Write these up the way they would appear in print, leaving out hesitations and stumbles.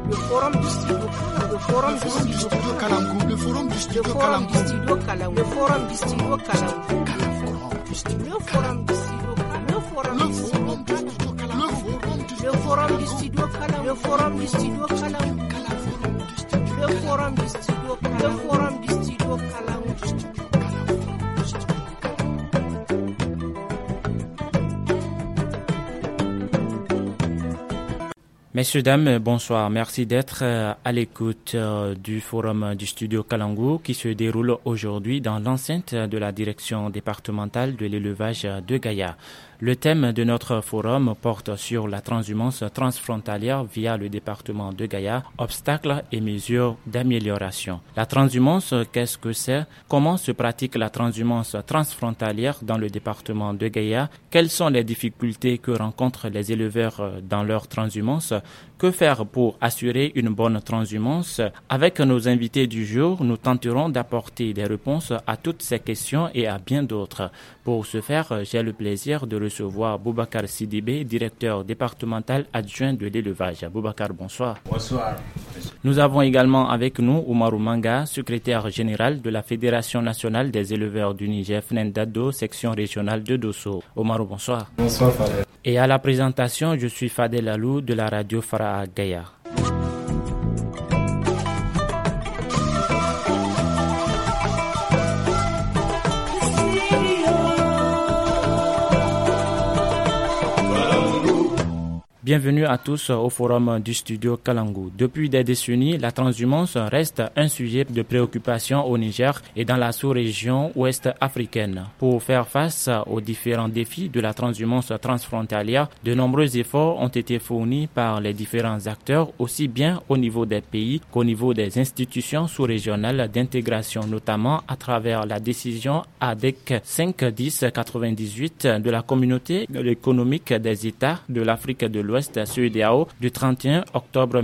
Le forum du studio Kalangu. Le forum du studio Kalangu. Le forum du studio Kalangu. Le forum du studio Kalangu. Le forum du studio Kalangu. Le forum du studio Kalangu. Le forum du studio Kalangu. Le forum du studio Kalangu. Le forum du studio Kalangu. Le forum du studio Kalangu. Messieurs, dames, bonsoir. Merci d'être à l'écoute du forum du studio Kalangu qui se déroule aujourd'hui dans l'enceinte de la direction départementale de l'élevage de Gaïa. Le thème de notre forum porte sur la transhumance transfrontalière via le département de Gaïa, obstacles et mesures d'amélioration. La transhumance, qu'est-ce que c'est? Comment se pratique la transhumance transfrontalière dans le département de Gaïa? Quelles sont les difficultés que rencontrent les éleveurs dans leur transhumance? Que faire pour assurer une bonne transhumance? Avec nos invités du jour, nous tenterons d'apporter des réponses à toutes ces questions et à bien d'autres. Pour ce faire, j'ai le plaisir de recevoir Boubacar Sidibé, directeur départemental adjoint de l'élevage. Boubacar, bonsoir. Bonsoir. Nous avons également avec nous Oumarou Manga, secrétaire général de la Fédération nationale des éleveurs du Niger, FNENDADO, section régionale de Dosso. Oumarou, bonsoir. Bonsoir, Fadel. Et à la présentation, je suis Fadel Alou de la radio Fara Gaïa. Bienvenue à tous au forum du studio Kalangu. Depuis des décennies, la transhumance reste un sujet de préoccupation au Niger et dans la sous-région ouest africaine. Pour faire face aux différents défis de la transhumance transfrontalière, de nombreux efforts ont été fournis par les différents acteurs, aussi bien au niveau des pays qu'au niveau des institutions sous-régionales d'intégration, notamment à travers la décision ADEC 510-98 de la Communauté économique des États de l'Afrique de l'Ouest, CEDEAO, du 31 octobre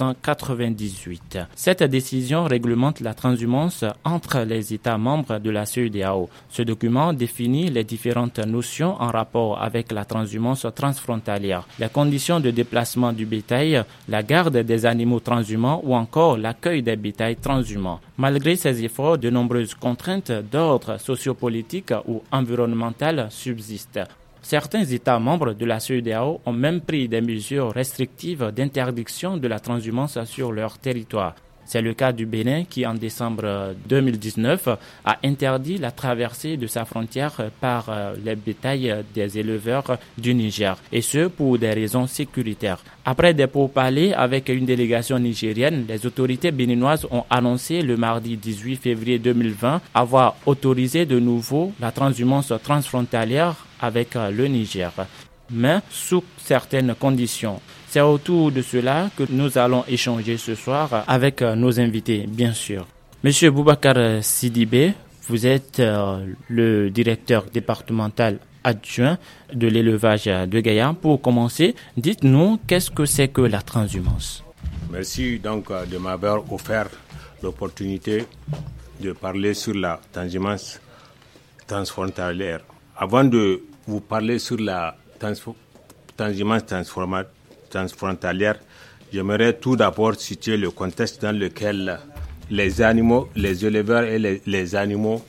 1998. Cette décision réglemente la transhumance entre les États membres de la CEDEAO. Ce document définit les différentes notions en rapport avec la transhumance transfrontalière, les conditions de déplacement du bétail, la garde des animaux transhumants ou encore l'accueil des bétails transhumants. Malgré ces efforts, de nombreuses contraintes d'ordre sociopolitique ou environnemental subsistent. Certains États membres de la CEDEAO ont même pris des mesures restrictives d'interdiction de la transhumance sur leur territoire. C'est le cas du Bénin qui, en décembre 2019, a interdit la traversée de sa frontière par les bétails des éleveurs du Niger, et ce pour des raisons sécuritaires. Après des pourparlers avec une délégation nigérienne, les autorités béninoises ont annoncé le mardi 18 février 2020 avoir autorisé de nouveau la transhumance transfrontalière avec le Niger, mais sous certaines conditions. C'est autour de cela que nous allons échanger ce soir avec nos invités, bien sûr. Monsieur Boubacar Sidibé, vous êtes le directeur départemental adjoint de l'élevage de Gaïa. Pour commencer, dites-nous qu'est-ce que c'est que la transhumance? Merci donc de m'avoir offert l'opportunité de parler sur la transhumance transfrontalière. Avant de vous parler sur la transhumance transfrontalière, j'aimerais tout d'abord situer le contexte dans lequel les animaux, les éleveurs et les animaux,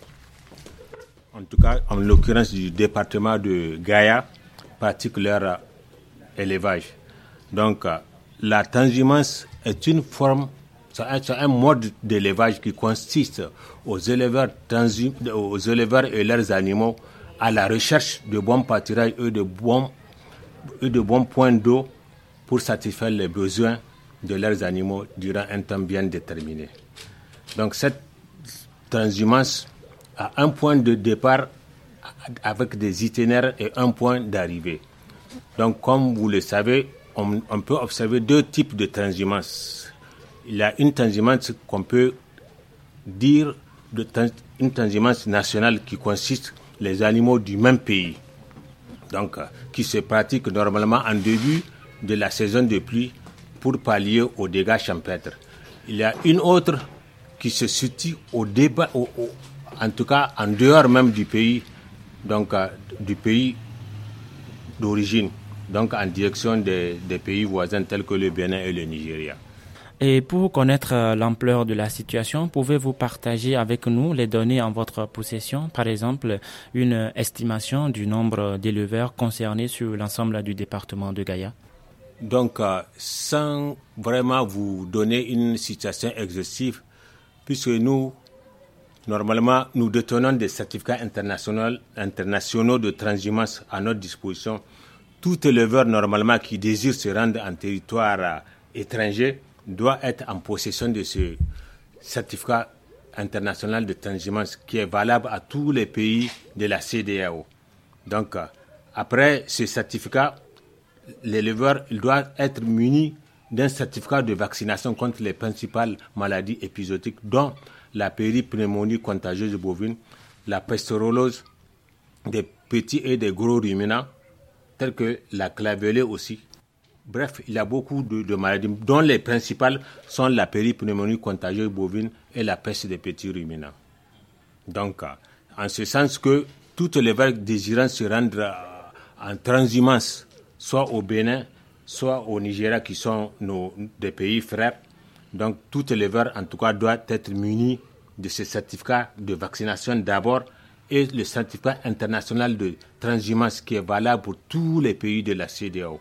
en tout cas en l'occurrence du département de Gaïa, pratiquent leur élevage. Donc la transhumance est une forme, c'est un mode d'élevage qui consiste aux éleveurs et leurs animaux à la recherche de bons pâturages et de bons points d'eau pour satisfaire les besoins de leurs animaux durant un temps bien déterminé. Donc cette transhumance a un point de départ avec des itinéraires et un point d'arrivée. Donc comme vous le savez, on peut observer deux types de transhumance. Il y a une transhumance qu'on peut dire une transhumance nationale qui consiste les animaux du même pays, donc qui se pratique normalement en début de la saison de pluie pour pallier aux dégâts champêtres. Il y a une autre qui se situe en tout cas en dehors même du pays, donc du pays d'origine, donc en direction des pays voisins tels que le Bénin et le Nigeria. Et pour connaître l'ampleur de la situation, pouvez-vous partager avec nous les données en votre possession, par exemple une estimation du nombre d'éleveurs concernés sur l'ensemble du département de Gaïa? Donc, sans vraiment vous donner une situation exhaustive, puisque nous, normalement, nous détenons des certificats internationaux de transhumance à notre disposition. Tout éleveur, normalement, qui désire se rendre en territoire étranger, doit être en possession de ce certificat international de transhumance qui est valable à tous les pays de la CEDEAO. Donc, après ce certificat, l'éleveur il doit être muni d'un certificat de vaccination contre les principales maladies épizootiques, dont la péripneumonie contagieuse bovine, la pestorolose des petits et des gros ruminants, tels que la clavellée aussi. Bref, il y a beaucoup de maladies, dont les principales sont la péripneumonie contagieuse bovine et la peste des petits ruminants. Donc, en ce sens que tout éleveur désirant se rendre en transhumance, soit au Bénin, soit au Nigeria, qui sont des pays frères, donc tout éleveur, en tout cas, doit être muni de ce certificat de vaccination d'abord et le certificat international de transhumance qui est valable pour tous les pays de la CEDEAO.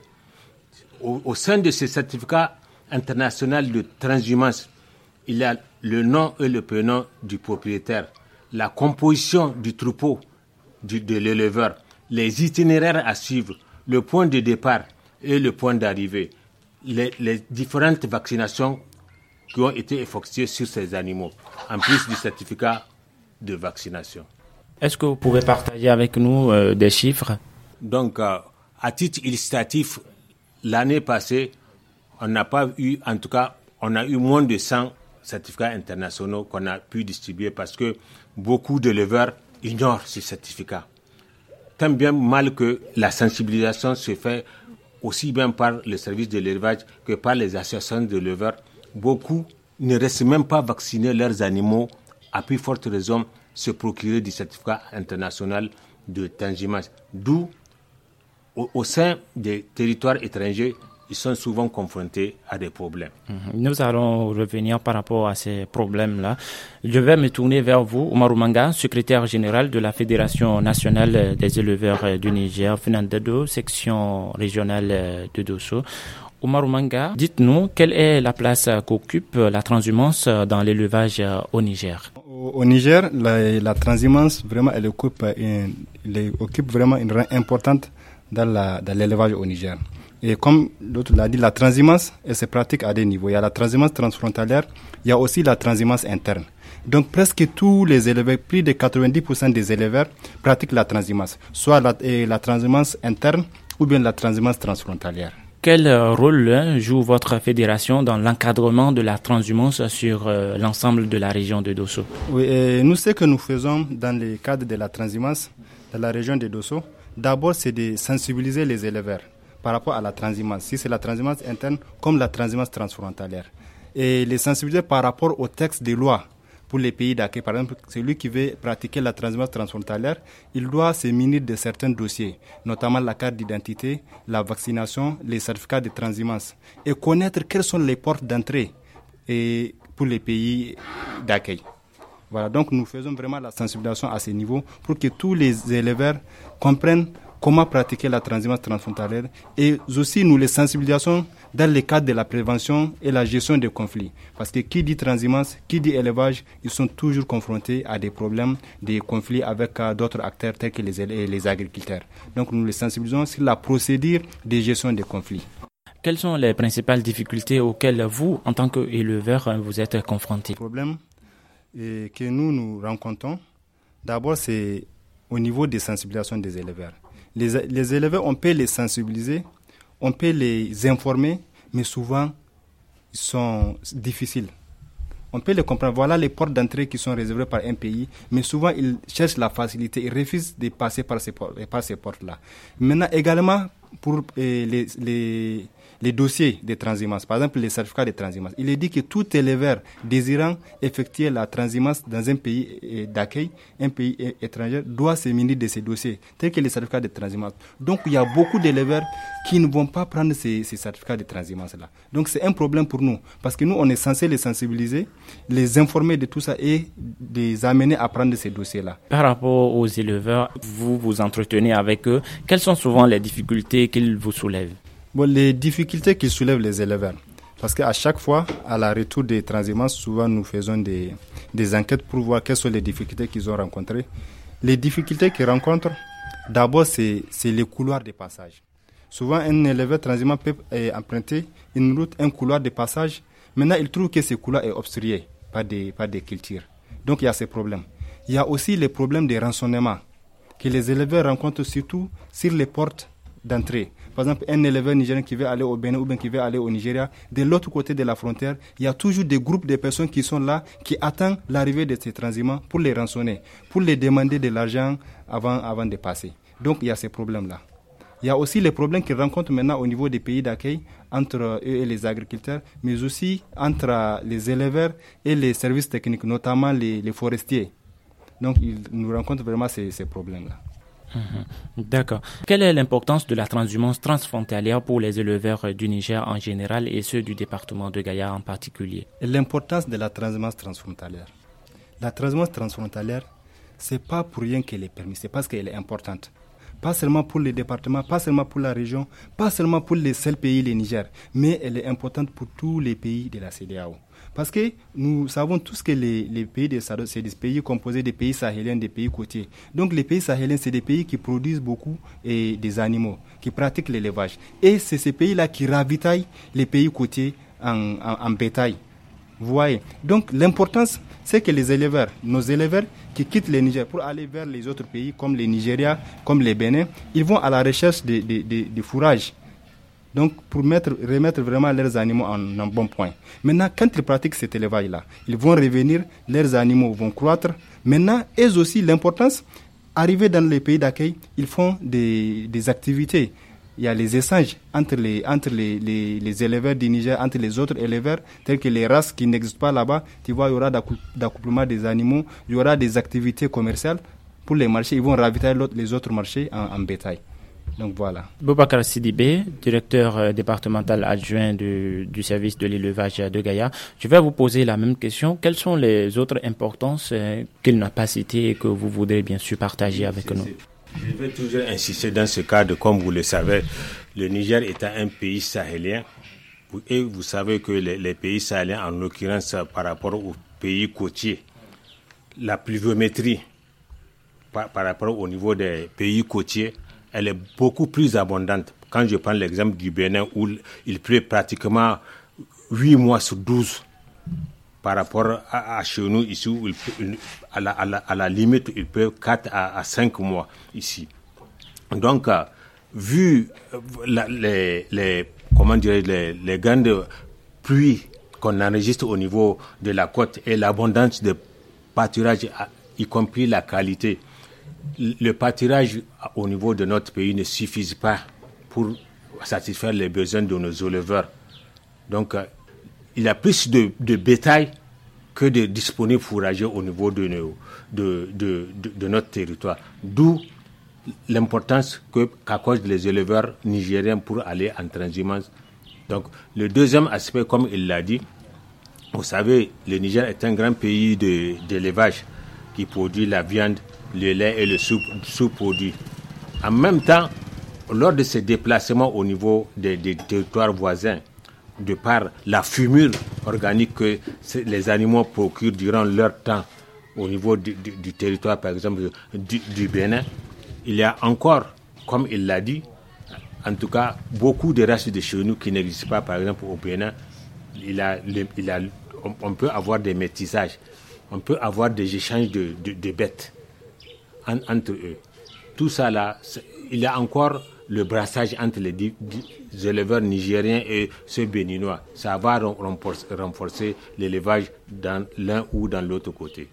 Au sein de ce certificat international de transhumance, il y a le nom et le prénom du propriétaire, la composition du troupeau de l'éleveur, les itinéraires à suivre, le point de départ et le point d'arrivée, les différentes vaccinations qui ont été effectuées sur ces animaux, en plus du certificat de vaccination. Est-ce que vous pouvez partager avec nous des chiffres? Donc, à titre illustratif, l'année passée, on n'a pas eu, en tout cas, on a eu moins de 100 certificats internationaux qu'on a pu distribuer parce que beaucoup d'éleveurs ignorent ces certificats. Tant bien mal que la sensibilisation se fait aussi bien par le service de l'élevage que par les associations d'éleveurs, beaucoup ne restent même pas vacciner leurs animaux, à plus forte raison se procurer du certificat international de transhumance. D'où, au sein des territoires étrangers, ils sont souvent confrontés à des problèmes. Nous allons revenir par rapport à ces problèmes-là. Je vais me tourner vers vous, Oumarou Manga, secrétaire général de la Fédération nationale des éleveurs du Niger, Finandado, section régionale de Dosso. Oumarou Manga, dites-nous, quelle est la place qu'occupe la transhumance dans l'élevage au Niger? Au Niger, la transhumance, vraiment, elle occupe vraiment une rang importante dans l'élevage au Niger. Et comme l'autre l'a dit, la transhumance, elle se pratique à des niveaux. Il y a la transhumance transfrontalière, il y a aussi la transhumance interne. Donc presque tous les éleveurs, plus de 90% des éleveurs pratiquent la transhumance, soit la transhumance interne ou bien la transhumance transfrontalière. Quel rôle joue votre fédération dans l'encadrement de la transhumance sur l'ensemble de la région de Dosso? Oui, nous, ce que nous faisons dans le cadre de la transhumance dans la région de Dosso, d'abord c'est de sensibiliser les éleveurs par rapport à la transhumance, si c'est la transhumance interne comme la transhumance transfrontalière. Et les sensibiliser par rapport au texte des lois pour les pays d'accueil. Par exemple, celui qui veut pratiquer la transhumance transfrontalière, il doit se munir de certains dossiers, notamment la carte d'identité, la vaccination, les certificats de transhumance, et connaître quelles sont les portes d'entrée pour les pays d'accueil. Voilà, donc nous faisons vraiment la sensibilisation à ce niveau pour que tous les éleveurs comprennent comment pratiquer la transhumance transfrontalière, et aussi nous les sensibilisons dans le cadre de la prévention et la gestion des conflits. Parce que qui dit transhumance, qui dit élevage, ils sont toujours confrontés à des problèmes, des conflits avec d'autres acteurs tels que les agriculteurs. Donc nous les sensibilisons sur la procédure de gestion des conflits. Quelles sont les principales difficultés auxquelles vous, en tant qu'éleveur, vous êtes confrontés? Le problème que nous rencontrons, d'abord c'est au niveau des sensibilisations des éleveurs. Les éleveurs, on peut les sensibiliser, on peut les informer, mais souvent, ils sont difficiles. On peut les comprendre. Voilà les portes d'entrée qui sont réservées par un pays, mais souvent, ils cherchent la facilité, ils refusent de passer par ces portes-là. Maintenant, également, pour les les dossiers de transhumance, par exemple les certificats de transhumance, il est dit que tout éleveur désirant effectuer la transhumance dans un pays d'accueil, un pays étranger, doit se munir de ces dossiers, tels que les certificats de transhumance. Donc il y a beaucoup d'éleveurs qui ne vont pas prendre ces certificats de transhumance-là. Donc c'est un problème pour nous, parce que nous, on est censé les sensibiliser, les informer de tout ça et les amener à prendre ces dossiers-là. Par rapport aux éleveurs, vous vous entretenez avec eux. Quelles sont souvent les difficultés qu'ils vous soulèvent? Les difficultés qu'ils soulèvent les éleveurs, parce qu'à chaque fois, à la retour des transhumances, souvent nous faisons des enquêtes pour voir quelles sont les difficultés qu'ils ont rencontrées. Les difficultés qu'ils rencontrent, d'abord, c'est les couloirs de passage. Souvent, un éleveur transhumant peut emprunter une route, un couloir de passage. Maintenant, il trouve que ce couloir est obstrué par des cultures. Donc, il y a ces problèmes. Il y a aussi les problèmes de rançonnement que les éleveurs rencontrent surtout sur les portes d'entrée. Par exemple, un éleveur nigérien qui veut aller au Bénin ou bien qui veut aller au Nigeria, de l'autre côté de la frontière, il y a toujours des groupes de personnes qui sont là, qui attendent l'arrivée de ces transhumants pour les rançonner, pour les demander de l'argent avant de passer. Donc, il y a ces problèmes-là. Il y a aussi les problèmes qu'ils rencontrent maintenant au niveau des pays d'accueil entre eux et les agriculteurs, mais aussi entre les éleveurs et les services techniques, notamment les forestiers. Donc, ils nous rencontrent vraiment ces problèmes-là. D'accord. Quelle est l'importance de la transhumance transfrontalière pour les éleveurs du Niger en général et ceux du département de Gaïa en particulier? L'importance de la transhumance transfrontalière. La transhumance transfrontalière, c'est pas pour rien qu'elle est permise, c'est parce qu'elle est importante. Pas seulement pour les départements, pas seulement pour la région, pas seulement pour les seuls pays, les Niger, mais elle est importante pour tous les pays de la CEDEAO. Parce que nous savons tous que les pays de SADC, c'est des pays composés des pays sahéliens, des pays côtiers. Donc les pays sahéliens, c'est des pays qui produisent beaucoup des animaux, qui pratiquent l'élevage. Et c'est ces pays-là qui ravitaillent les pays côtiers en bétail. Vous voyez. Donc l'importance, c'est que les éleveurs, nos éleveurs qui quittent le Niger pour aller vers les autres pays comme le Nigeria, comme le Bénin, ils vont à la recherche de fourrage. Donc pour remettre vraiment leurs animaux en bon point. Maintenant, quand ils pratiquent cet élevage-là, ils vont revenir, leurs animaux vont croître. Maintenant, eux aussi, l'importance, arriver dans les pays d'accueil, ils font des activités. Il y a les échanges entre les éleveurs du Niger, entre les autres éleveurs, tels que les races qui n'existent pas là-bas. Tu vois, il y aura d'accouplement des animaux, il y aura des activités commerciales pour les marchés. Ils vont ravitailler les autres marchés en bétail. Donc voilà. Boubacar Sidibé, directeur départemental adjoint du service de l'élevage de Gaïa. Je vais vous poser la même question. Quelles sont les autres importances qu'il n'a pas citées et que vous voudrez bien sûr partager avec nous? Je vais toujours insister dans ce cadre, comme vous le savez, le Niger étant un pays sahélien, et vous savez que les pays sahéliens, en l'occurrence par rapport aux pays côtiers, la pluviométrie par rapport au niveau des pays côtiers, elle est beaucoup plus abondante. Quand je prends l'exemple du Bénin, où il pleut pratiquement 8 mois sur 12, par rapport à chez nous, ici, où à la limite, il peut 4 à 5 mois ici. Donc, vu les grandes pluies qu'on enregistre au niveau de la côte et l'abondance de pâturage, y compris la qualité, le pâturage au niveau de notre pays ne suffit pas pour satisfaire les besoins de nos éleveurs. Donc, il y a plus de bétail que de disponibles fourragers au niveau de notre territoire. D'où l'importance qu'accordent les éleveurs nigériens pour aller en transhumance. Donc, le deuxième aspect, comme il l'a dit, vous savez, le Niger est un grand pays d'élevage qui produit la viande, le lait et le sous-produit. En même temps, lors de ces déplacements au niveau des territoires voisins, de par la fumure organique que les animaux procurent durant leur temps au niveau du territoire, par exemple, du Bénin, il y a encore, comme il l'a dit, en tout cas, beaucoup de races de chez nous qui n'existent pas, par exemple, au Bénin. On peut avoir des métissages, on peut avoir des échanges de bêtes entre eux. Tout ça là, il y a encore le brassage entre les éleveurs nigériens et ceux béninois. Ça va renforcer l'élevage dans l'un ou dans l'autre côté.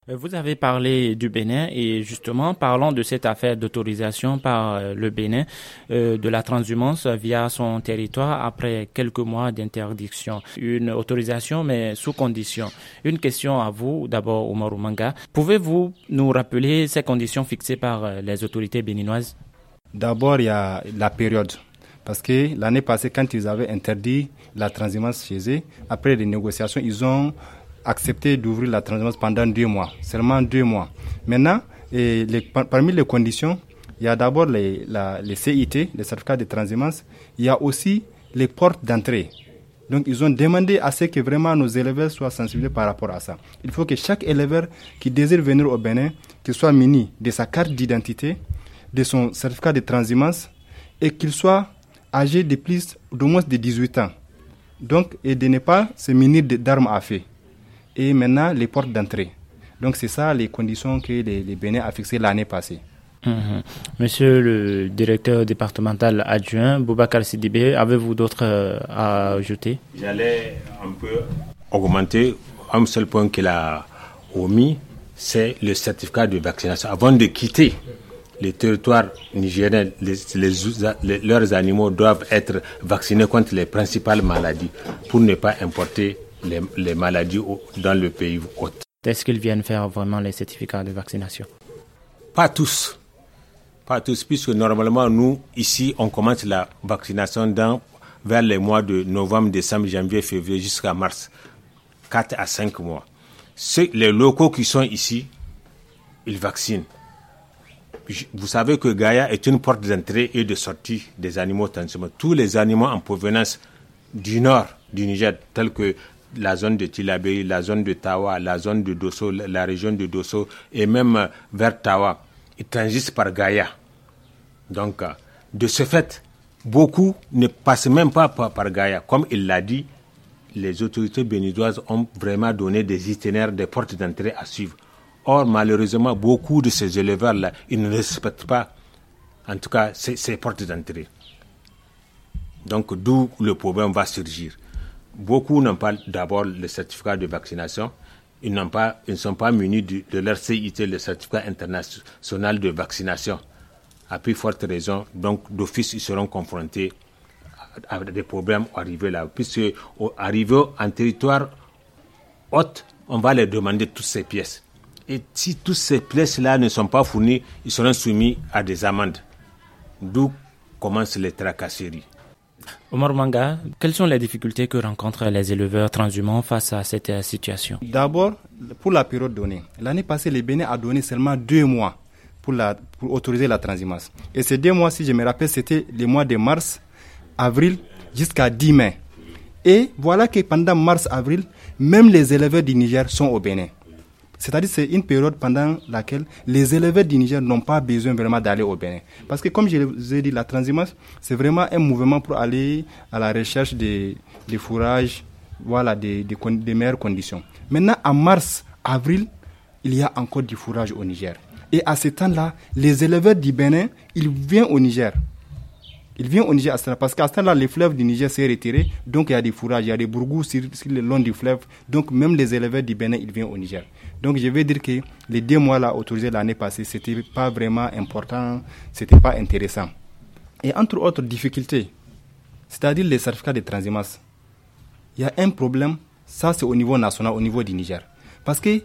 Vous avez parlé du Bénin et justement, parlons de cette affaire d'autorisation par le Bénin de la transhumance via son territoire après quelques mois d'interdiction. Une autorisation mais sous condition. Une question à vous, d'abord Oumarou Manga. Pouvez-vous nous rappeler ces conditions fixées par les autorités béninoises? D'abord, il y a la période. Parce que l'année passée, quand ils avaient interdit la transhumance chez eux, après les négociations, ils ont accepté d'ouvrir la transhumance pendant 2 mois, seulement 2 mois. Maintenant, parmi les conditions, il y a d'abord les CIT, les certificats de transhumance, il y a aussi les portes d'entrée. Donc, ils ont demandé à ce que vraiment nos éleveurs soient sensibilisés par rapport à ça. Il faut que chaque éleveur qui désire venir au Bénin, qu'il soit muni de sa carte d'identité, de son certificat de transhumance et qu'il soit âgé d'au moins de 18 ans. Donc, et de ne pas se munir d'armes à feu. Et maintenant, les portes d'entrée. Donc, c'est ça les conditions que les Bénin a fixées l'année passée. Monsieur le directeur départemental adjoint, Boubacar Sidibé, avez-vous d'autres à ajouter? J'allais un peu augmenter un seul point qu'il a omis, c'est le certificat de vaccination. Avant de quitter les territoires nigériens, leurs animaux doivent être vaccinés contre les principales maladies pour ne pas importer les maladies dans le pays hôte. Est-ce qu'ils viennent faire vraiment les certificats de vaccination? Pas tous, puisque normalement, nous, ici, on commence la vaccination vers les mois de novembre, décembre, janvier, février, jusqu'à mars. 4 à 5 mois. Les locaux qui sont ici, ils vaccinent. Vous savez que Gaïa est une porte d'entrée et de sortie des animaux transhumants. Tous les animaux en provenance du nord du Niger, tels que la zone de Tillabéri, la zone de Tawa, la zone de Dosso, la région de Dosso et même vers Tawa, ils transitent par Gaïa. Donc, de ce fait, beaucoup ne passent même pas par Gaïa. Comme il l'a dit, les autorités béninoises ont vraiment donné des itinéraires, des portes d'entrée à suivre. Or, malheureusement, beaucoup de ces éleveurs-là, ils ne respectent pas, en tout cas, ces portes d'entrée. Donc, d'où le problème va surgir. Beaucoup n'ont pas d'abord le certificat de vaccination. Ils ne sont pas munis de leur CIT, le certificat international de vaccination. À plus forte raison, donc d'office, ils seront confrontés à des problèmes arrivés là. Puisque arrivés en territoire hôte, on va leur demander toutes ces pièces. Et si toutes ces pièces-là ne sont pas fournies, ils seront soumis à des amendes. D'où commencent les tracasseries. Omar Manga, quelles sont les difficultés que rencontrent les éleveurs transhumants face à cette situation? D'abord, pour la période donnée. L'année passée, le Bénin a donné seulement 2 mois pour autoriser la transhumance. Et ces 2 mois, si je me rappelle, c'était les mois de mars, avril, jusqu'à 10 mai. Et voilà que pendant mars-avril, même les éleveurs du Niger sont au Bénin. C'est-à-dire que c'est une période pendant laquelle les éleveurs du Niger n'ont pas besoin vraiment d'aller au Bénin. Parce que comme je vous ai dit, la transhumance, c'est vraiment un mouvement pour aller à la recherche des fourrages, voilà, des meilleures conditions. Maintenant, en mars, avril, il y a encore du fourrage au Niger. Et à ce temps-là, les éleveurs du Bénin, ils viennent au Niger. Ils viennent au Niger à ce temps-là, parce qu'à ce temps-là, le fleuve du Niger s'est retiré, donc il y a des fourrages, il y a des bourgous sur le long du fleuve, donc même les éleveurs du Bénin, ils viennent au Niger. Donc je vais dire que les 2 mois là autorisés l'année passée, c'était pas vraiment important, c'était pas intéressant. Et entre autres difficultés, c'est-à-dire les certificats de transhumance, il y a un problème, ça c'est au niveau national, au niveau du Niger. Parce que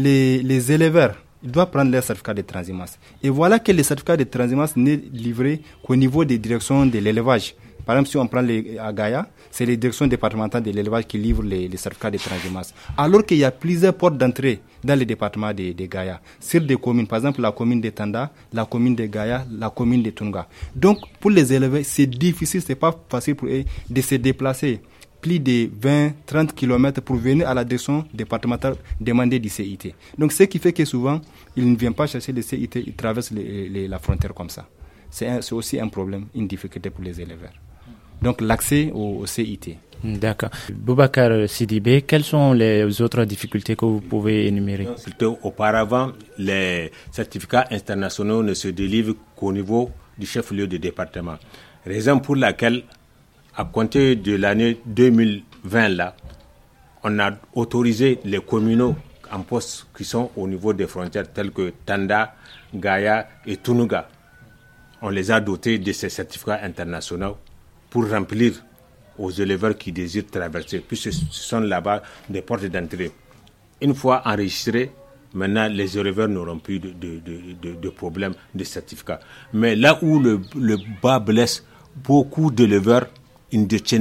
les éleveurs, ils doivent prendre leur certificat de transhumance. Et voilà que les certificats de transhumance n'est livré qu'au niveau des directions de l'élevage. Par exemple, si on prend à Gaïa, c'est les directions départementales de l'élevage qui livrent les certificats de transhumance. Alors qu'il y a plusieurs portes d'entrée dans les départements de Gaïa, sur des communes, par exemple la commune de Tanda, la commune de Gaïa, la commune de Tunga. Donc, pour les éleveurs, c'est difficile, c'est pas facile pour eux de se déplacer plus de 20-30 km pour venir à la direction départementale demander du CIT. Donc, ce qui fait que souvent, ils ne viennent pas chercher le CIT, ils traversent la frontière comme ça. C'est aussi un problème, une difficulté pour les éleveurs. Donc, l'accès au CIT. D'accord. Boubacar Sidibé, quelles sont les autres difficultés que vous pouvez énumérer? Auparavant, les certificats internationaux ne se délivrent qu'au niveau du chef-lieu de département. Raison pour laquelle, à compter de l'année 2020, là, on a autorisé les communaux en poste qui sont au niveau des frontières telles que Tanda, Gaya et Tunuga. On les a dotés de ces certificats internationaux pour remplir aux éleveurs qui désirent traverser, puisque ce sont là-bas des portes d'entrée. Une fois enregistrés, maintenant les éleveurs n'auront plus de problème de certificat. Mais là où le bas blesse, beaucoup d'éleveurs, ils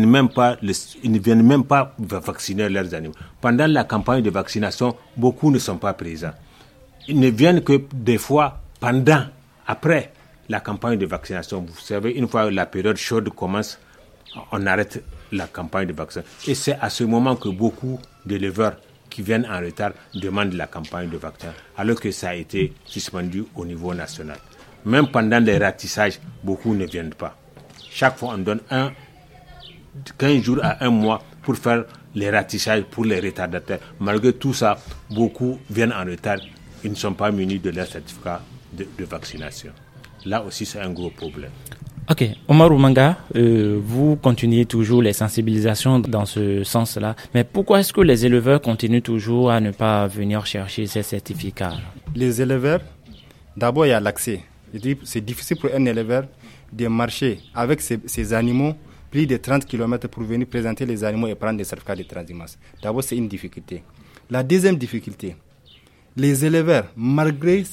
ne viennent même pas vacciner leurs animaux. Pendant la campagne de vaccination, beaucoup ne sont pas présents. Ils ne viennent que des fois après la campagne de vaccination. Vous savez, une fois la période chaude commence, on arrête la campagne de vaccination. Et c'est à ce moment que beaucoup d'éleveurs qui viennent en retard demandent la campagne de vaccination, alors que ça a été suspendu au niveau national. Même pendant les ratissages, beaucoup ne viennent pas. Chaque fois, on donne 15 jours à 1 mois pour faire les ratissages pour les retardataires. Malgré tout ça, beaucoup viennent en retard. Ils ne sont pas munis de leur certificat de vaccination. Là aussi, c'est un gros problème. Ok, Omarou Manga, vous continuez toujours les sensibilisations dans ce sens-là, mais pourquoi est-ce que les éleveurs continuent toujours à ne pas venir chercher ces certificats? Les éleveurs, d'abord il y a l'accès. C'est difficile pour un éleveur de marcher avec ses animaux plus de 30 km pour venir présenter les animaux et prendre des certificats de transhumance. D'abord, c'est une difficulté. La deuxième difficulté, les éleveurs, malgré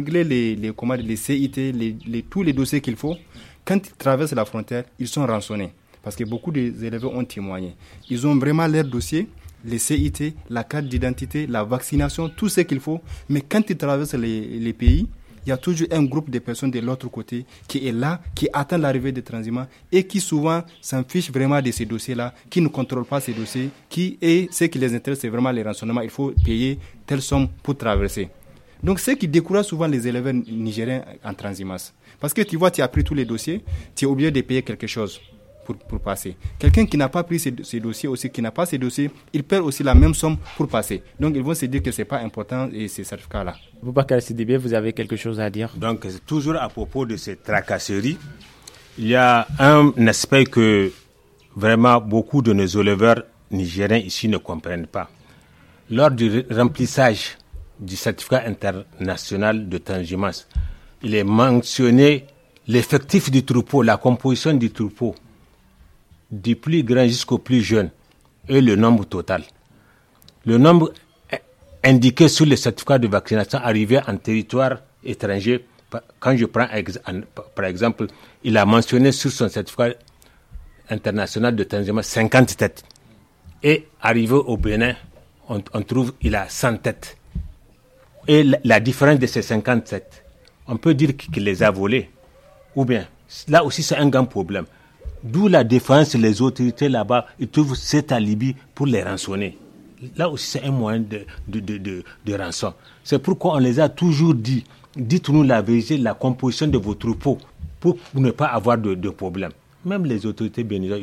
les CIT, tous les dossiers qu'il faut, quand ils traversent la frontière, ils sont rançonnés. Parce que beaucoup d'éleveurs ont témoigné. Ils ont vraiment leur dossier, les CIT, la carte d'identité, la vaccination, tout ce qu'il faut. Mais quand ils traversent les pays, il y a toujours un groupe de personnes de l'autre côté qui est là, qui attend l'arrivée des transhumants et qui souvent s'en fichent vraiment de ces dossiers-là, qui ne contrôlent pas ces dossiers, et ce qui les intéresse, c'est vraiment les rançonnements. Il faut payer telle somme pour traverser. Donc, ce qui décourage souvent les éleveurs nigériens en transhumance. Parce que tu vois, tu as pris tous les dossiers, tu es obligé de payer quelque chose pour passer. Quelqu'un qui n'a pas pris ces dossiers aussi, qui n'a pas ces dossiers, il perd aussi la même somme pour passer. Donc, ils vont se dire que ce n'est pas important et ces certificats-là. Boubacar Sidibé, vous avez quelque chose à dire? Donc, toujours à propos de ces tracasseries, il y a un aspect que vraiment beaucoup de nos éleveurs nigériens ici ne comprennent pas. Lors du remplissage du certificat international de transhumance, il est mentionné l'effectif du troupeau, la composition du troupeau, du plus grand jusqu'au plus jeune, et le nombre total. Le nombre indiqué sur le certificat de vaccination arrivé en territoire étranger, quand je prends par exemple, il a mentionné sur son certificat international de transhumance 50 têtes. Et arrivé au Bénin, on trouve il a 100 têtes. Et la différence de ces 50 têtes, on peut dire qu'il les a volées. Ou bien, là aussi c'est un grand problème. D'où la défense, les autorités là-bas, ils trouvent cet alibi pour les rançonner. Là aussi c'est un moyen de rançon. C'est pourquoi on les a toujours dit, dites-nous la vérité, la composition de vos troupeaux, pour ne pas avoir de problème. Même les autorités béninoises,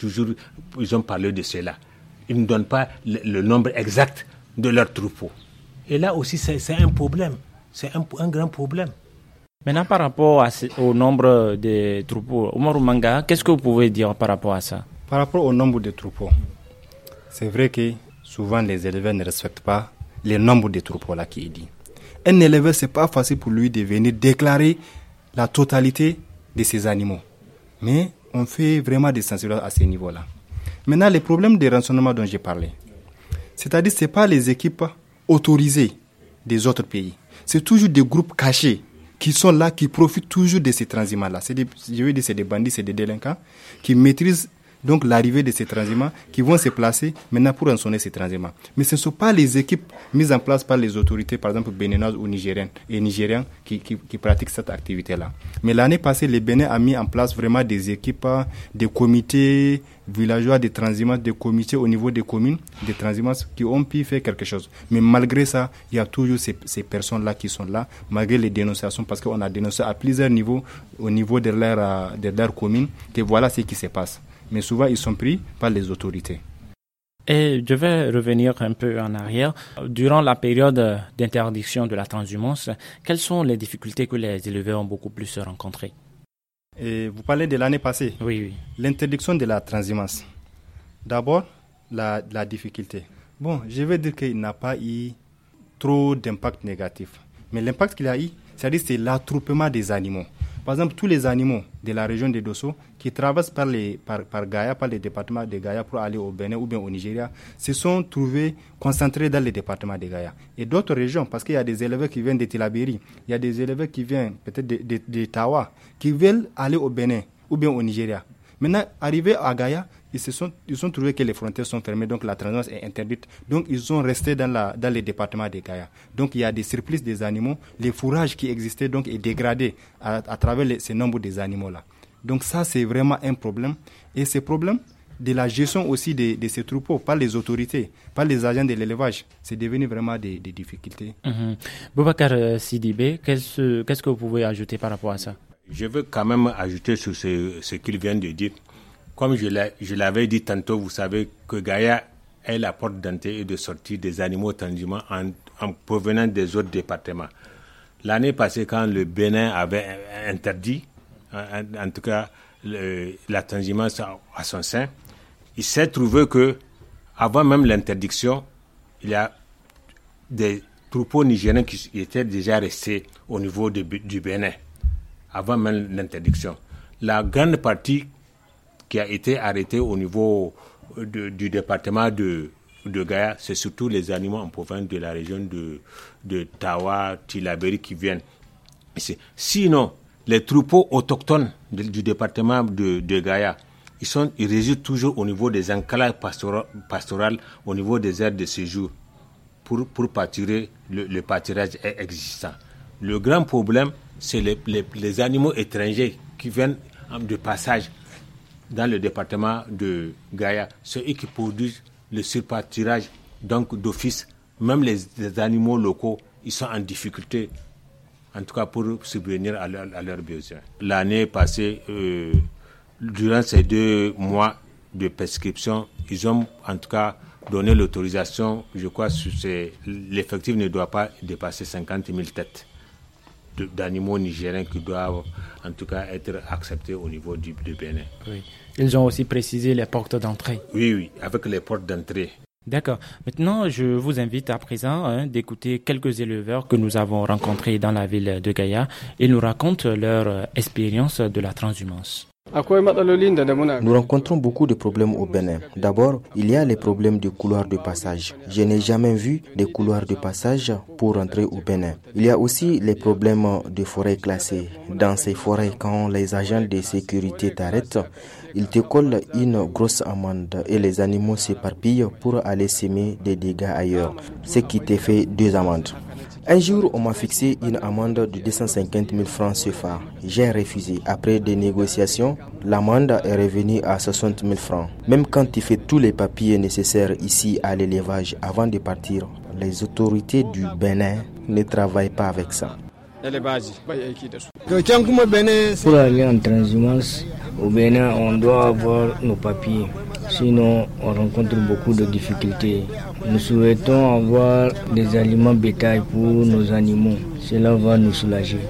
ils ont parlé de cela. Ils ne donnent pas le nombre exact de leurs troupeaux. Et là aussi c'est un problème, c'est un grand problème. Maintenant, par rapport au nombre de troupeaux, Omarou Manga, qu'est-ce que vous pouvez dire par rapport à ça? Par rapport au nombre de troupeaux, c'est vrai que souvent les éleveurs ne respectent pas le nombre de troupeaux là qui est dit. Un éleveur, c'est pas facile pour lui de venir déclarer la totalité de ses animaux. Mais on fait vraiment des sensibilisations à ce niveau-là. Maintenant, les problèmes de rançonnement dont j'ai parlé, c'est-à-dire ce n'est pas les équipes autorisées des autres pays. C'est toujours des groupes cachés qui sont là, qui profitent toujours de ces transhumants-là. C'est des bandits, c'est des délinquants qui maîtrisent donc l'arrivée de ces transhumants, qui vont se placer maintenant pour rançonner ces transhumants. Mais ce ne sont pas les équipes mises en place par les autorités, par exemple béninoises ou nigériennes et nigériens qui pratiquent cette activité-là. Mais l'année passée, le Bénin a mis en place vraiment des équipes, des comités villageois de transhumance, des comités au niveau des communes de transhumance qui ont pu faire quelque chose. Mais malgré ça, il y a toujours ces personnes-là qui sont là, malgré les dénonciations, parce qu'on a dénoncé à plusieurs niveaux, au niveau de leur commune, que voilà ce qui se passe. Mais souvent, ils sont pris par les autorités. Et je vais revenir un peu en arrière. Durant la période d'interdiction de la transhumance, quelles sont les difficultés que les éleveurs ont beaucoup plus rencontrées? Et vous parlez de l'année passée? Oui. L'interdiction de la transhumance. D'abord, la difficulté. Bon, je vais dire qu'il n'a pas eu trop d'impact négatif. Mais l'impact qu'il y a eu, c'est-à-dire c'est l'attroupement des animaux. Par exemple, tous les animaux de la région de Dosso qui traversent par Gaïa, par les départements de Gaïa pour aller au Bénin ou bien au Nigeria, se sont trouvés concentrés dans les départements de Gaïa. Et d'autres régions, parce qu'il y a des éleveurs qui viennent de Tilaberi, il y a des éleveurs qui viennent peut-être de Tawa, qui veulent aller au Bénin ou bien au Nigeria. Maintenant, arrivés à Gaïa, ils ont trouvé que les frontières sont fermées, donc la transhumance est interdite. Donc, ils sont restés dans les départements de Gaïa. Donc, il y a des surplus des animaux. Les fourrages qui existaient donc est dégradé à travers ce nombre des animaux-là. Donc, ça, c'est vraiment un problème. Et ce problème de la gestion aussi de ces troupeaux par les autorités, par les agents de l'élevage, c'est devenu vraiment des difficultés. Boubacar Sidibé, qu'est-ce que vous pouvez ajouter par rapport à ça? Je veux quand même ajouter sur ce qu'il vient de dire. Comme je l'avais dit tantôt, vous savez que Gaïa est la porte d'entrée et de sortie des animaux transhumants en provenance des autres départements. L'année passée, quand le Bénin avait interdit, en tout cas la transhumance à son sein, il s'est trouvé que avant même l'interdiction, il y a des troupeaux nigériens qui étaient déjà restés au niveau du Bénin, avant même l'interdiction. La grande partie qui a été arrêté au niveau du département de Gaïa, c'est surtout les animaux en provenance de la région de Tawa, Tilaberi qui viennent ici. Sinon, les troupeaux autochtones du département de Gaïa, ils résident toujours au niveau des enclaves pastorales, au niveau des aires de séjour, pour pâturer le pâturage existant. Le grand problème, c'est les animaux étrangers qui viennent de passage dans le département de Gaïa, ceux qui produisent le surpâturage, donc d'office, même les animaux locaux, ils sont en difficulté, en tout cas pour subvenir à leurs besoins. L'année passée, durant ces 2 mois de prescription, ils ont en tout cas donné l'autorisation, je crois, l'effectif ne doit pas dépasser 50 000 têtes d'animaux nigériens qui doivent en tout cas être acceptés au niveau du Bénin. Oui. Ils ont aussi précisé les portes d'entrée. Oui, avec les portes d'entrée. D'accord. Maintenant, je vous invite à présent d'écouter quelques éleveurs que nous avons rencontrés dans la ville de Gaïa. Ils nous racontent leur expérience de la transhumance. Nous rencontrons beaucoup de problèmes au Bénin. D'abord, il y a les problèmes de couloirs de passage. Je n'ai jamais vu des couloirs de passage pour entrer au Bénin. Il y a aussi les problèmes de forêts classées. Dans ces forêts, quand les agents de sécurité t'arrêtent, ils te collent une grosse amende et les animaux s'éparpillent pour aller semer des dégâts ailleurs, ce qui te fait 2 amendes. Un jour, on m'a fixé une amende de 250 000 francs CFA. J'ai refusé. Après des négociations, l'amende est revenue à 60 000 francs. Même quand tu fais tous les papiers nécessaires ici à l'élevage avant de partir, les autorités du Bénin ne travaillent pas avec ça. Pour aller en transhumance au Bénin, on doit avoir nos papiers. Sinon, on rencontre beaucoup de difficultés. Nous souhaitons avoir des aliments bétail pour nos animaux. Cela va nous soulager.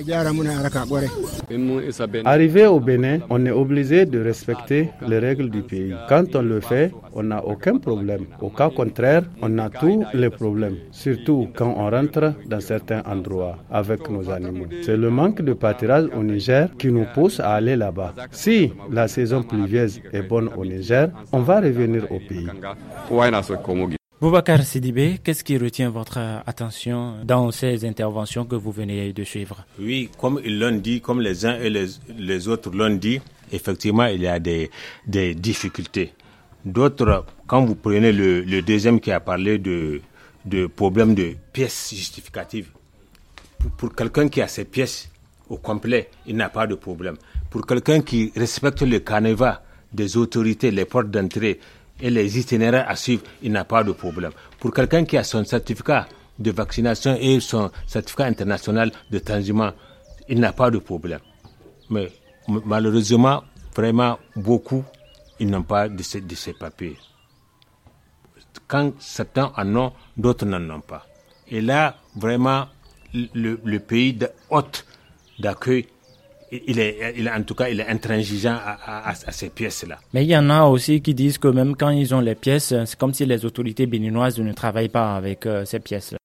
Arrivé au Bénin, on est obligé de respecter les règles du pays. Quand on le fait, on n'a aucun problème. Au cas contraire, on a tous les problèmes, surtout quand on rentre dans certains endroits avec nos animaux. C'est le manque de pâturage au Niger qui nous pousse à aller là-bas. Si la saison pluvieuse est bonne au Niger, on va revenir au pays. Boubacar Sidibé, qu'est-ce qui retient votre attention dans ces interventions que vous venez de suivre? Oui, comme ils l'ont dit, comme les uns et les autres l'ont dit, effectivement, il y a des difficultés. D'autres, quand vous prenez le deuxième qui a parlé de problèmes de pièces justificatives, pour quelqu'un qui a ses pièces au complet, il n'a pas de problème. Pour quelqu'un qui respecte le canevas des autorités, les portes d'entrée, et les itinéraires à suivre, il n'a pas de problème. Pour quelqu'un qui a son certificat de vaccination et son certificat international de transhumance, il n'a pas de problème. Mais malheureusement, vraiment, beaucoup, ils n'ont pas de ces papiers. Quand certains en ont, d'autres n'en ont pas. Et là, vraiment, le pays d'hôte d'accueil, il est intransigeant à ces pièces-là. Mais il y en a aussi qui disent que même quand ils ont les pièces, c'est comme si les autorités béninoises ne travaillent pas avec ces pièces-là.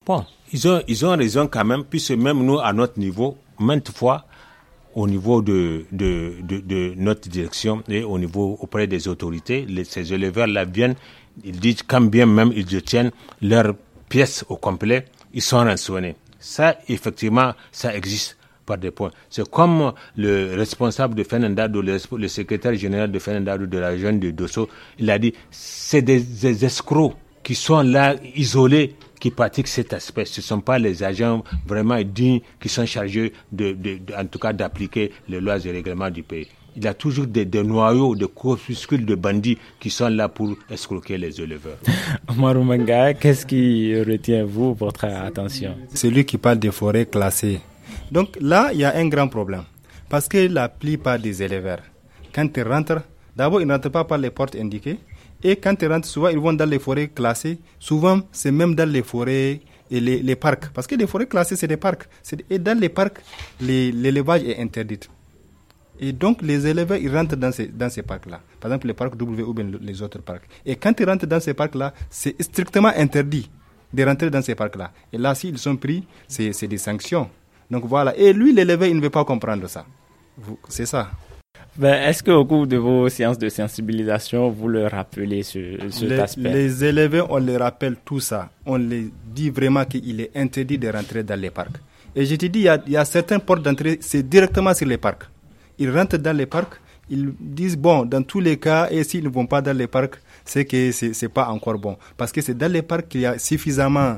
Bon, ils ont raison quand même, puisque même nous, à notre niveau, maintes fois, au niveau de notre direction et au niveau auprès des autorités, ces éleveurs-là viennent, ils disent quand bien même ils détiennent leurs pièces au complet, ils sont rançonnés. Ça, effectivement, ça existe par des points. C'est comme le responsable de Fenendado, le secrétaire général de Fenendado de la région de Dosso, il a dit, c'est des escrocs qui sont là, isolés, qui pratiquent cet aspect. Ce ne sont pas les agents vraiment dignes qui sont chargés en tout cas d'appliquer les lois et règlements du pays. Il y a toujours des noyaux, des corpuscules de bandits qui sont là pour escroquer les éleveurs. Omarou Manga, qu'est-ce qui retient votre attention? Celui qui parle des forêts classées. Donc là, il y a un grand problème. Parce que la plupart des éleveurs, quand ils rentrent, d'abord, ils ne rentrent pas par les portes indiquées. Et quand ils rentrent, souvent, ils vont dans les forêts classées. Souvent, c'est même dans les forêts et les parcs. Parce que les forêts classées, c'est des parcs. Et dans les parcs, l'élevage est interdit. Et donc, les éleveurs, ils rentrent dans ces parcs-là. Par exemple, les parcs W ou bien les autres parcs. Et quand ils rentrent dans ces parcs-là, c'est strictement interdit de rentrer dans ces parcs-là. Et là, s'ils sont pris, c'est des sanctions. Donc voilà. Et lui, l'éleveur, il ne veut pas comprendre ça. C'est ça. Est-ce qu'au cours de vos séances de sensibilisation, vous leur rappelez cet aspect? Les éleveurs, on les rappelle tout ça. On les dit vraiment qu'il est interdit de rentrer dans les parcs. Et je te dis, il y a certaines portes d'entrée, c'est directement sur les parcs. Ils rentrent dans les parcs, ils disent, bon, dans tous les cas, et s'ils ne vont pas dans les parcs, c'est que c'est pas encore bon. Parce que c'est dans les parcs qu'il y a suffisamment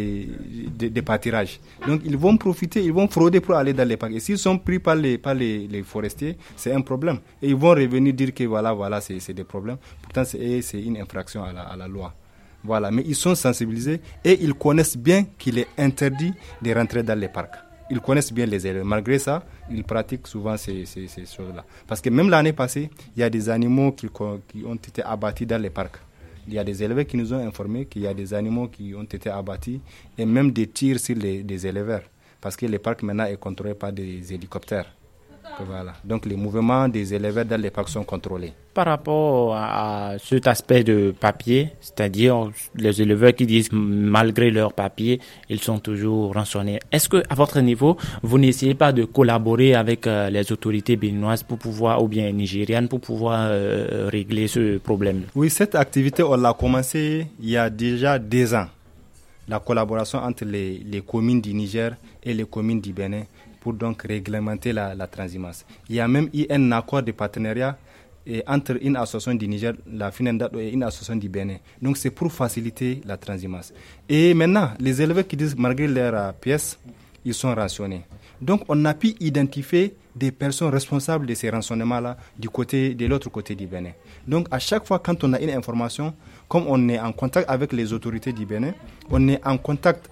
de pâturages. Donc, ils vont profiter, ils vont frauder pour aller dans les parcs. Et s'ils sont pris par les forestiers, c'est un problème. Et ils vont revenir dire que voilà, c'est des problèmes. Pourtant, c'est une infraction à la loi. Voilà. Mais ils sont sensibilisés et ils connaissent bien qu'il est interdit de rentrer dans les parcs. Ils connaissent bien les éleveurs. Malgré ça, ils pratiquent souvent ces choses-là. Parce que même l'année passée, il y a des animaux qui ont été abattus dans les parcs. Il y a des éleveurs qui nous ont informés qu'il y a des animaux qui ont été abattus et même des tirs sur des éleveurs. Parce que les parcs maintenant est contrôlé par des hélicoptères. Voilà. Donc les mouvements des éleveurs dans les parcs sont contrôlés. Par rapport à cet aspect de papier, c'est-à-dire les éleveurs qui disent malgré leur papier, ils sont toujours rançonnés. Est-ce que à votre niveau, vous n'essayez pas de collaborer avec les autorités béninoises pour pouvoir, ou bien nigérianes, pour pouvoir régler ce problème? Oui, cette activité, on l'a commencé il y a déjà 2 ans. La collaboration entre les communes du Niger et les communes du Bénin pour donc réglementer la transhumance. Il y a même eu un accord de partenariat entre une association du Niger, la Finendado, et une association du Bénin. Donc c'est pour faciliter la transhumance. Et maintenant, les éleveurs qui disent malgré leurs pièces, ils sont rançonnés. Donc on a pu identifier des personnes responsables de ces rançonnements-là de l'autre côté du Bénin. Donc à chaque fois quand on a une information, comme on est en contact avec les autorités du Bénin, on est en contact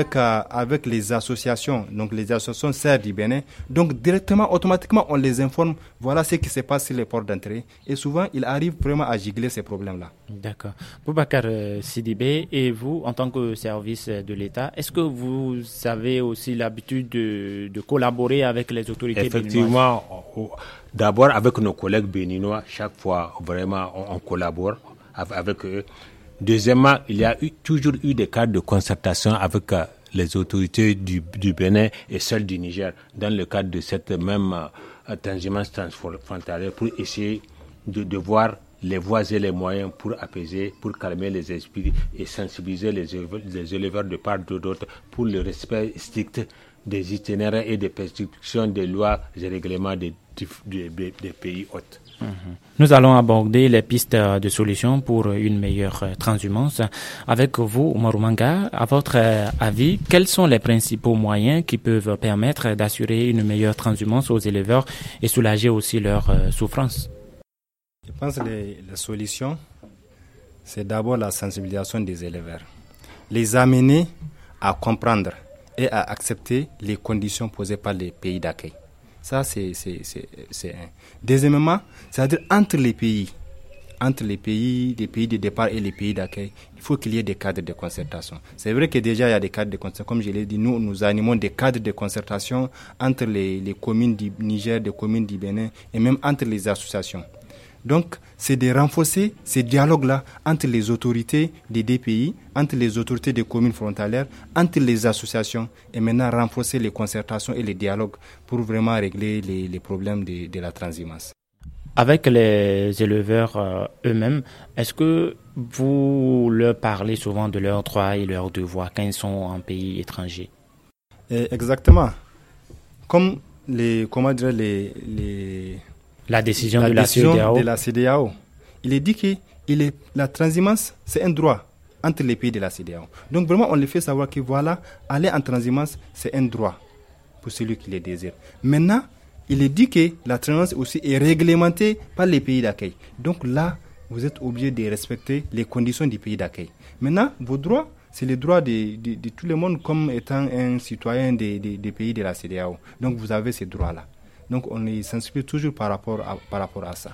avec les associations, donc les associations sœurs du Bénin. Donc directement, automatiquement, on les informe, voilà ce qui se passe sur les portes d'entrée. Et souvent, il arrive vraiment à gigler ces problèmes-là. D'accord. Boubacar Sidibé, et vous, en tant que service de l'État, est-ce que vous avez aussi l'habitude de collaborer avec les autorités béninoises? Effectivement, d'abord avec nos collègues béninois, chaque fois, vraiment, on collabore avec eux. Deuxièmement, il y a toujours eu des cadres de concertation avec les autorités du Bénin et celles du Niger dans le cadre de cette même transhumance transfrontalière pour essayer de voir les voies et les moyens pour apaiser, pour calmer les esprits et sensibiliser les éleveurs de part ou d'autre pour le respect strict des itinéraires et des prescriptions des lois et règlements des pays hôtes. Nous allons aborder les pistes de solutions pour une meilleure transhumance. Avec vous, Omarou Manga, à votre avis, quels sont les principaux moyens qui peuvent permettre d'assurer une meilleure transhumance aux éleveurs et soulager aussi leurs souffrances? Je pense que la solution, c'est d'abord la sensibilisation des éleveurs. Les amener à comprendre et à accepter les conditions posées par les pays d'accueil. Ça, c'est un. Deuxièmement, c'est-à-dire entre les pays de départ et les pays d'accueil, il faut qu'il y ait des cadres de concertation. C'est vrai que déjà il y a des cadres de concertation. Comme je l'ai dit, nous animons des cadres de concertation entre les communes du Niger, des communes du Bénin et même entre les associations. Donc, c'est de renforcer ces dialogues-là entre les autorités des deux pays, entre les autorités des communes frontalières, entre les associations, et maintenant renforcer les concertations et les dialogues pour vraiment régler les problèmes de la transhumance. Avec les éleveurs eux-mêmes, est-ce que vous leur parlez souvent de leurs droits et leurs devoirs quand ils sont en pays étranger? Exactement. Comme la décision de la CEDEAO. Il est dit que la transhumance, c'est un droit entre les pays de la CEDEAO. Donc vraiment, on les fait savoir que voilà, aller en transhumance, c'est un droit pour celui qui le désire. Maintenant, il est dit que la transhumance aussi est réglementée par les pays d'accueil. Donc là, vous êtes obligé de respecter les conditions du pays d'accueil. Maintenant, vos droits, c'est les droits de tout le monde comme étant un citoyen des pays de la CEDEAO. Donc vous avez ces droits-là. Donc on les sensibilise toujours par rapport à ça.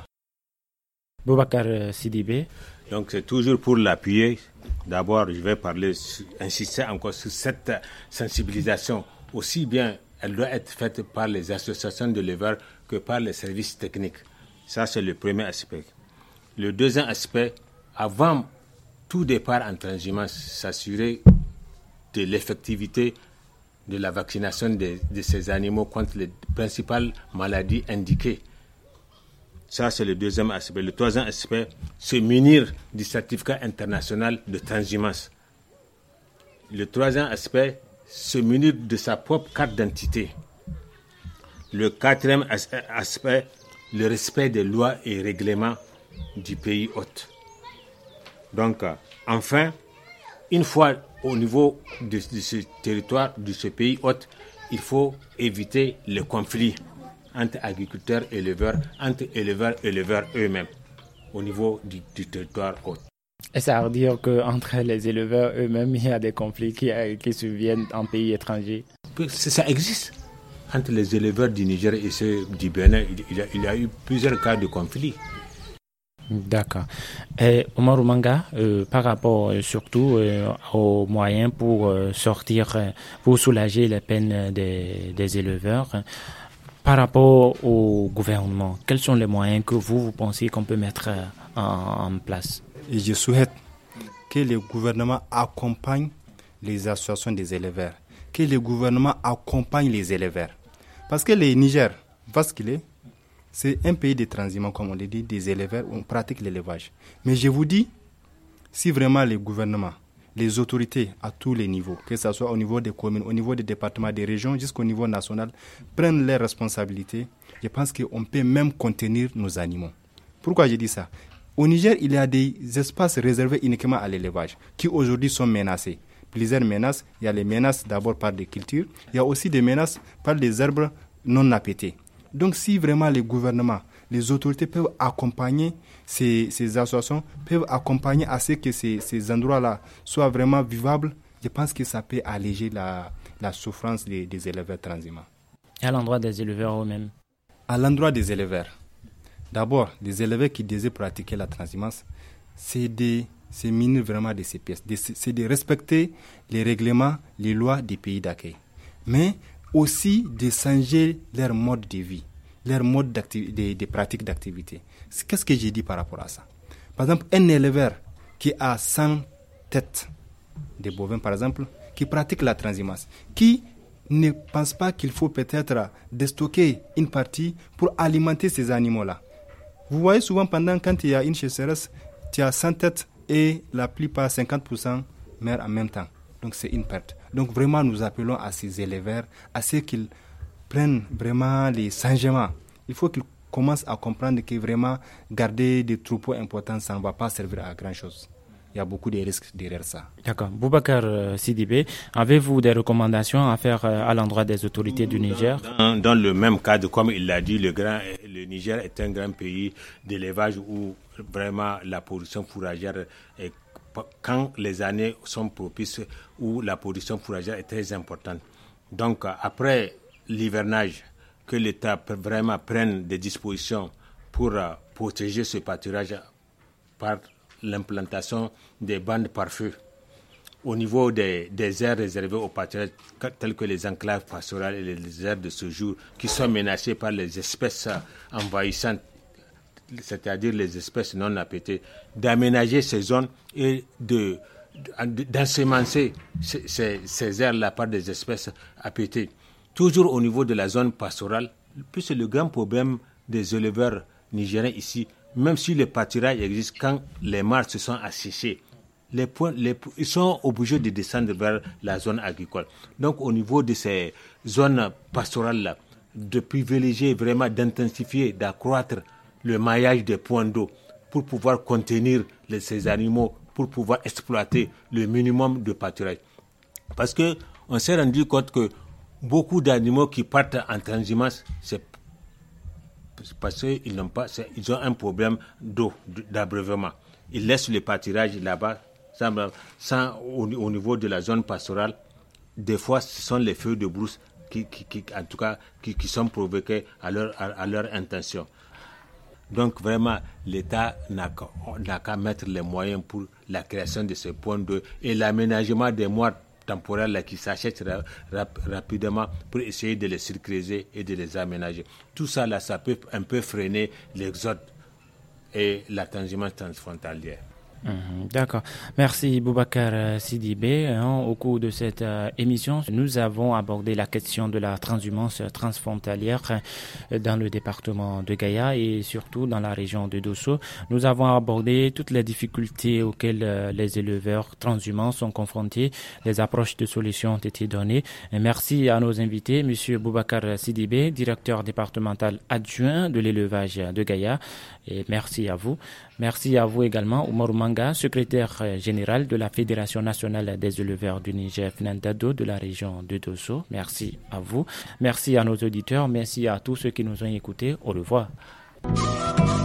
Boubacar Sidibé. Donc c'est toujours pour l'appuyer. D'abord, je vais insister encore sur cette sensibilisation. Aussi bien, elle doit être faite par les associations d'éleveurs que par les services techniques. Ça, c'est le premier aspect. Le deuxième aspect, avant tout départ en transhumance, s'assurer de l'effectivité de la vaccination de ces animaux contre les principales maladies indiquées. Ça, c'est le deuxième aspect. Le troisième aspect, se munir du certificat international de transhumance. Le troisième aspect, se munir de sa propre carte d'identité. Le quatrième aspect, le respect des lois et règlements du pays hôte. Donc, enfin, une fois au niveau de ce territoire, de ce pays hôte, il faut éviter le conflit entre agriculteurs et éleveurs, entre éleveurs et éleveurs eux-mêmes, au niveau du territoire hôte. Et ça veut dire qu'entre les éleveurs eux-mêmes, il y a des conflits qui surviennent en pays étrangers? Ça existe. Entre les éleveurs du Niger et ceux du Bénin, il y a eu plusieurs cas de conflits. D'accord. Et Omar Oumanga, par rapport surtout aux moyens pour pour soulager les peines des éleveurs, par rapport au gouvernement, quels sont les moyens que vous pensez qu'on peut mettre en place? Et je souhaite que le gouvernement accompagne les associations des éleveurs, que le gouvernement accompagne les éleveurs. Parce que le Niger, vaste qu'il est, c'est un pays de transhumants, comme on le dit, des éleveurs, on pratique l'élevage. Mais je vous dis, si vraiment les gouvernements, les autorités à tous les niveaux, que ce soit au niveau des communes, au niveau des départements, des régions, jusqu'au niveau national, prennent leurs responsabilités, je pense qu'on peut même contenir nos animaux. Pourquoi je dis ça? Au Niger, il y a des espaces réservés uniquement à l'élevage, qui aujourd'hui sont menacés. Plusieurs menaces, il y a les menaces d'abord par des cultures, il y a aussi des menaces par des arbres non appétés. Donc si vraiment les gouvernements, les autorités peuvent accompagner ces associations, peuvent accompagner à ce que ces endroits-là soient vraiment vivables, je pense que ça peut alléger la souffrance des éleveurs transhumants. Et à l'endroit des éleveurs eux-mêmes? À l'endroit des éleveurs. D'abord, les éleveurs qui désirent pratiquer la transhumance, c'est munir vraiment de ces pièces. C'est de respecter les règlements, les lois des pays d'accueil. Mais aussi de changer leur mode de vie, leur mode de pratique d'activité. Qu'est-ce que j'ai dit par rapport à ça? Par exemple, un éleveur qui a 100 têtes de bovins, par exemple, qui pratique la transhumance, qui ne pense pas qu'il faut peut-être déstocker une partie pour alimenter ces animaux-là. Vous voyez souvent, quand il y a une sécheresse, tu as 100 têtes et la plupart, 50% meurent en même temps. Donc c'est une perte. Donc vraiment, nous appelons à ces éleveurs, à ce qu'ils prennent vraiment les changements. Il faut qu'ils commencent à comprendre que vraiment, garder des troupeaux importants, ça ne va pas servir à grand-chose. Il y a beaucoup de risques derrière ça. D'accord. Boubacar Sidibé, avez-vous des recommandations à faire à l'endroit des autorités du Niger? Dans le même cadre, comme il l'a dit, le Niger est un grand pays d'élevage où vraiment la production fourragère est, quand les années sont propices, où la production fourragère est très importante. Donc, après l'hivernage, que l'État vraiment prenne des dispositions pour protéger ce pâturage par l'implantation des bandes par feu au niveau des aires réservées aux pâturages, telles que les enclaves pastorales et les aires de séjour qui sont menacées par les espèces envahissantes, c'est-à-dire les espèces non appétées, d'aménager ces zones et d'ensemencer ces aires-là par des espèces appétées. Toujours au niveau de la zone pastorale, puis c'est le grand problème des éleveurs nigériens ici, même si les pâturages existent, quand les mares se sont asséchées, ils sont obligés de descendre vers la zone agricole. Donc au niveau de ces zones pastorales-là, de privilégier vraiment, d'intensifier, d'accroître le maillage des points d'eau pour pouvoir contenir ces animaux, pour pouvoir exploiter le minimum de pâturage. Parce qu'on s'est rendu compte que beaucoup d'animaux qui partent en transhumance, c'est parce qu'ils ont un problème d'eau, d'abreuvement. Ils laissent le pâturage là-bas, au niveau de la zone pastorale. Des fois, ce sont les feux de brousse qui sont provoqués à leur intention. Donc vraiment, l'État n'a qu'à mettre les moyens pour la création de ces points d'eau et l'aménagement des moires temporelles là, qui s'achètent rapidement pour essayer de les circréser et de les aménager. Tout ça, là, ça peut un peu freiner l'exode et la transhumance transfrontalière. D'accord. Merci Boubacar Sidibé. Au cours de cette émission, nous avons abordé la question de la transhumance transfrontalière dans le département de Gaïa et surtout dans la région de Dosso. Nous avons abordé toutes les difficultés auxquelles les éleveurs transhumants sont confrontés. Les approches de solutions ont été données. Et merci à nos invités, Monsieur Boubacar Sidibé, directeur départemental adjoint de l'élevage de Gaïa. Et merci à vous. Merci à vous également, Oumar Manga, secrétaire général de la Fédération nationale des éleveurs du Niger, Finandado, de la région de Dosso. Merci à vous. Merci à nos auditeurs. Merci à tous ceux qui nous ont écoutés. Au revoir.